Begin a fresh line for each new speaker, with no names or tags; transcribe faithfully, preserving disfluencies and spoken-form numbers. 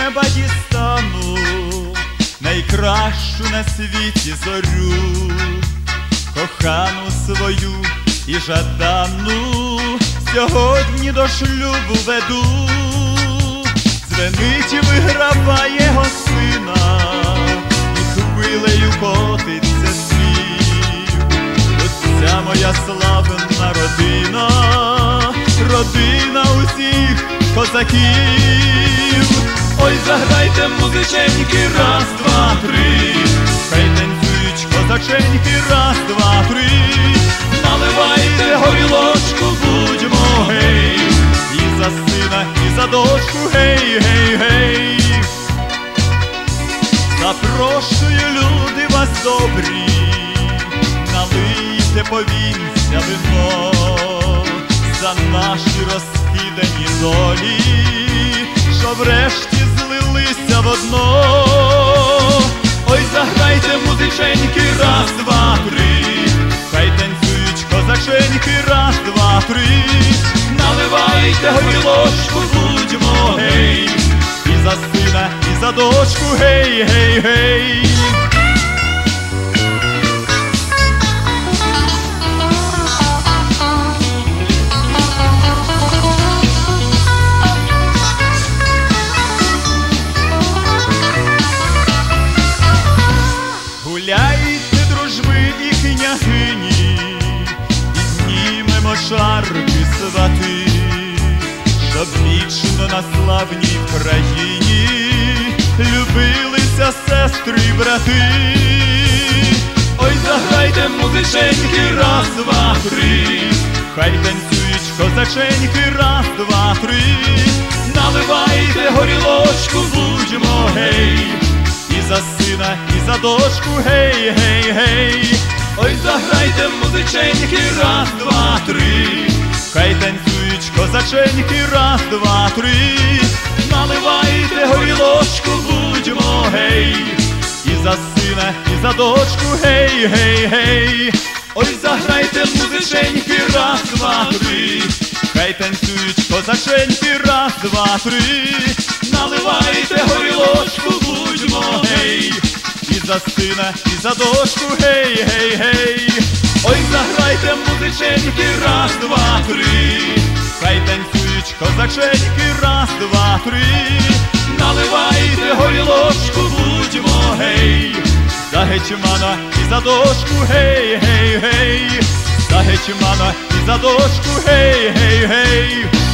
неба дістану найкращу на світі зорю, кохану свою і жадану сьогодні до шлюбу веду. Дзвенить, виграває гостина, і хвилею котиться спів. Оця моя славна родина, родина усіх козаків. Ой, заграйте, музиченьки, раз, два, три, хай танцюють козаченьки, раз, два, три. Наливайте горілочку, будьмо, гей, і за сина, і за дочку, гей, гей, гей. Запрошую, люди, вас добрі, налийте, повінця вино за наші розкидані долі, що врешті злилися в одно. Ой, заграйте, музиченьки, раз, два, три, хай танцюють козаченьки, раз, два, три. Наливайте горілочку, будьмо, гей, і за сина, і за дочку, гей, гей, гей. Гуляйте, дружби і княгині, піднімемо шарки свати, щоб вічно на славній країні любилися сестри й брати. Ой, заграйте, музиченьки, раз, два, три, хай танцюють козаченьки, раз, два, три. Наливайте горілочку, будьмо, гей, і за сина, і за дочку, гей, гей, гей. Ой, заграйте, музиченьки, раз, два, три, хай танцюють козаченьки, раз, два, три. Наливайте горілочку, будьмо, гей, і за сина, і за дочку, гей, гей, гей. Ой, заграйте, музиченьки, раз, два, три, хай танцюють козаченьки, раз, два, три. Наливайте горілочку, будьмо, гей, і за сина, і за дочку, гей, гей, гей. Ой, заграйте, музиченьки, раз, два, три, хай танцюють козаченьки, раз, два, три. Наливайте горілочку, будьмо, гей, за гетьмана і за дочку, гей, гей, гей. За гетьмана і за дочку, гей, гей, гей.